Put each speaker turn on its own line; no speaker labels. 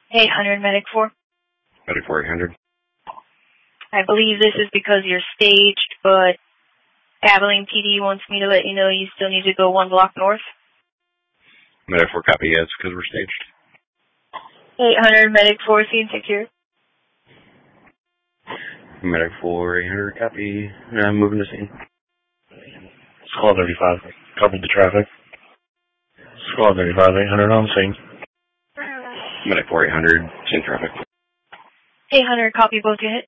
800, Medic 4.
Medic 4800.
I believe this is because you're staged, but Abilene PD wants me to let you know you still need to go 1 block north.
Medic 4 copy, yes, because we're staged.
800, Medic 4, scene secure.
Medic 4, 800 copy. I'm moving the scene.
Squad 35, covered the traffic. Squad 35, 800 on scene.
Medic 4, 800, scene traffic.
800, copy both units.